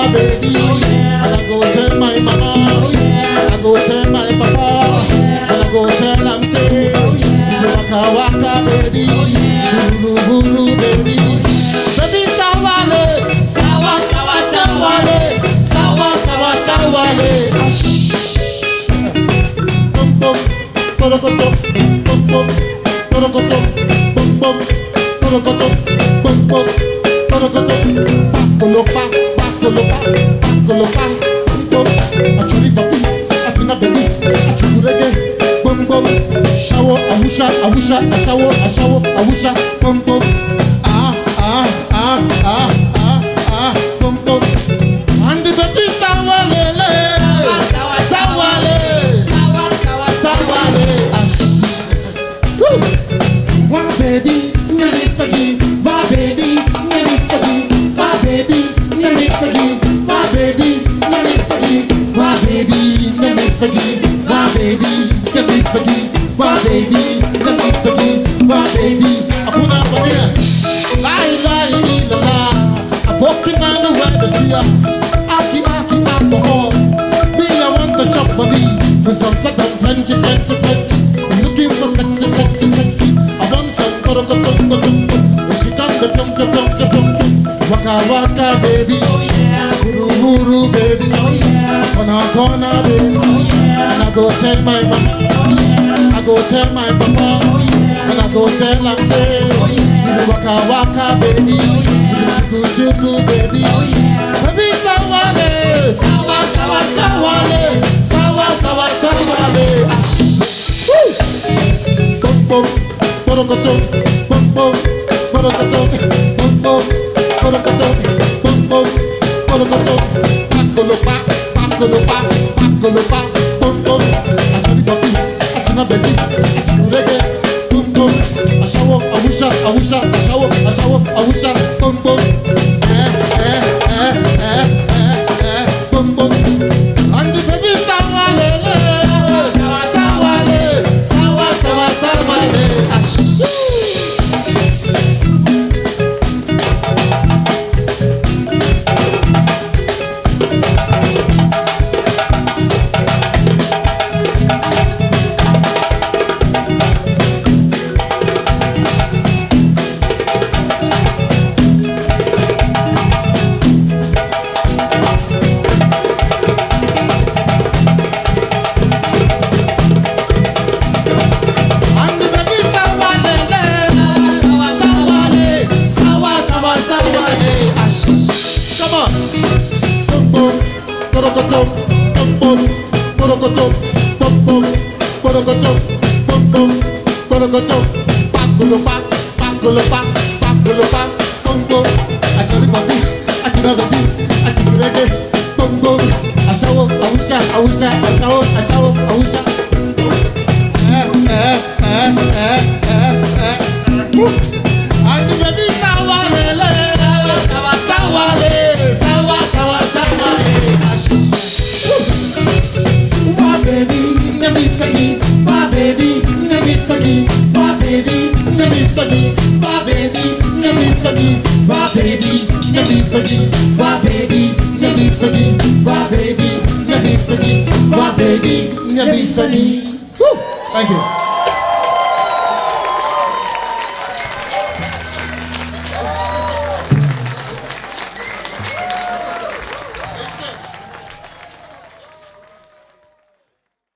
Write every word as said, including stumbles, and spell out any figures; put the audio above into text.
baby. Oh, yeah. And I go tell my mama. Oh, yeah. I go tell my papa. Oh, yeah. And I go tell am say, oh, yeah. waka waka baby, oh, yeah. buru buru baby. Baby sawale, sawa sawa sawale, sawa sawa sawale. Bum bum, borokoto, bum bum, borokoto, bum bum, borokoto, bum bum, borokoto. Bakolopa, bakolopa, bakolopa, bum bum. Achuri papi, atina baby, achuri reggae. Bum bum, shower, awusha, awusha, ashawo, ashawo, awusha, bum bum. Ah ah ah ah ah ah, bum bum. And the baby sawale, sawale, sawale. Wah baby, nyami fagi, wah baby, nyami fagi, wah baby, nyami fagi, wah baby, nyami fagi, wah baby, nyami fagi, wah baby. Let me forgive, my baby. Let me forgive, my baby. I put up on here. Lie, lie, la la. I walk the man away to see ya. Aki, aki, alcohol. Me, I want to chop money. Cause I'm flat and plenty, plenty, plenty. I'm looking for sexy, sexy, sexy. I want some porokoto. When she comes, the plum, plum, plum, plum, plum. Waka, waka, baby. Oh, yeah. Guru, guru, baby. Oh, yeah. Corner, corner, baby. Oh, yeah. And I go tell my mama. Oh, yeah. I go tell my papa. Oh, yeah. And I go tell am say, Oh, yeah. you waka waka baby, Oh, yeah. you chuku chuku baby. Oh, yeah. Baby sawale, sawa sawa sawale, sawa sawa sawale. Bum bum, borokoto, bum bum, borokoto, bum bum, borokoto, bum bum, borokoto. Pakolopa, pakolopa, pakolopa, bum bum. Achori papi, achina baby, achina reggae, bum bum. Ashawo, awusha, awusha, ashawo, ashawo, awusha, bum bum. Eh, eh, eh, eh, eh, eh, bum bum. And the baby sawale, sawale, sawa, sawa, sawale. Borokoto, bum bum, borokoto, bum bum, borokoto, bum bum, borokoto. Pakolopa, pakolopa, pakolopa, bum bum. Achori papi, achina baby, achina reggae, bum bum. Ashawo, awusha, awusha, ashawo, ashawo, awusha. Eh, eh, eh, eh, eh, eh. And the baby sawale, sawale, sawa, sawa, sawale. My baby, let me forgive. My baby, let me forgive. My baby, let me forgive. My baby, let me forgive. My baby, let me forgive. My baby, let me forgive. My baby, let me forgive. My baby, let me forgive. Thank you.